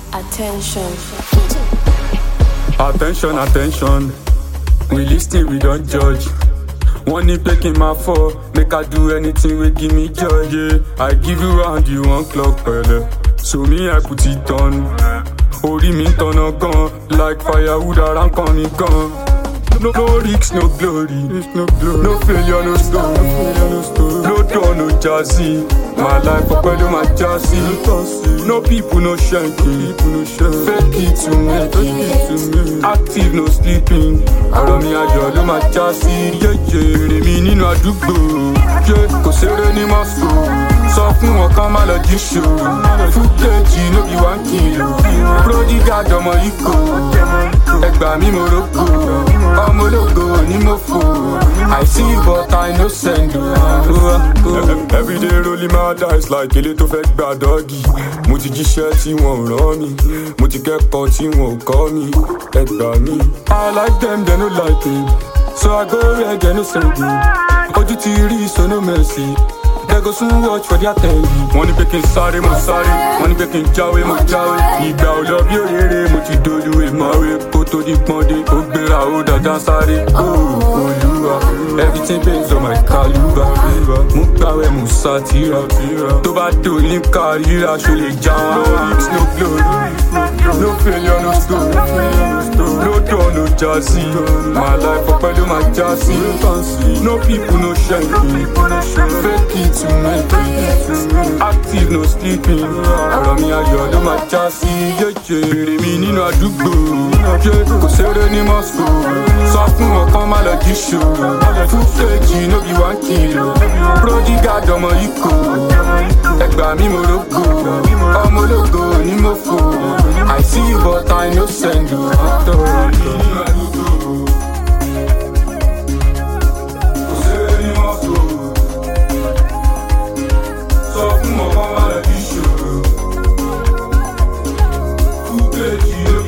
Attention. Attention, attention. We listen, we don't judge. One nip taking my fall, make I do anything we give me joy. Yeah, I give you round, you one clock, pele. So me, I put it on. Ori me turn a gun, like firewood around Connie gun. No risks, no glory. No failure, no story. No door, no jazzy. My life up below my jazzy. No people, no shanking. Fake it to make it. Active, no sleeping. Ọ̀rọ̀ mi ayọ̀ ló máa já sí. Èrè mi nínú àdúgbò. Kò ṣeré ní Moscow. Sọ fún wọn kán má lọ jí ṣò. Fúkẹ́jì no be 1 kilo. Prodigal ọmọ Ìkó. Ẹgbàá mi mo rògbò. Ọmọ ológo ni mo fò. I see you but I no send o. Everyday rolling my dice like ilé tó fẹ́ gba dọ́gì. Mo ti jíṣẹ́ tí wọn ò rán mi. Mo ti kẹ́kọ̀ọ́ tí wọn ò kọ́ mi. Ẹ gbà mí. I like them, they no like me. So I go where they no send me. Ojú ti rí so no mercy. They go soon watch for their telly. Wọ́n ní pé kí n sáré mo sáré. Wọ́n ní pé kí n jáwé mo jáwé. Ìgbà ò lọ bí òréré mo ti dojú ìmọ̀wé. Kó tó di pọ́ndé ó gbéra ó dájá sáré. Olúwa everything pays on my kaluba. Mo gbàwẹ̀ mo sátira. Tó bá dò ní kárìíra ṣo lè já wọn. No risks, no glory. No failure, no story. No door, no jazzy. My life up below my jazzy. No people, no shanking. Fake it to make it. Active, no sleeping. Ọ̀rọ̀ mi ayọ̀ ló máa já sí. Èrè mi nínú àdúgbò. Kò ṣeré ní Moscow. Sọ fún wọn kán má lọ jí ṣò. Fúkẹ́jì no be 1 kilo. Prodigal ọmọ Ìkó. Ẹgbàá mi mo rògbò. Ọmọ ológo ni mo fò. I see you but I no send you. Só fún ọmọ wa lè fi ṣòro. Fúkẹ́jì.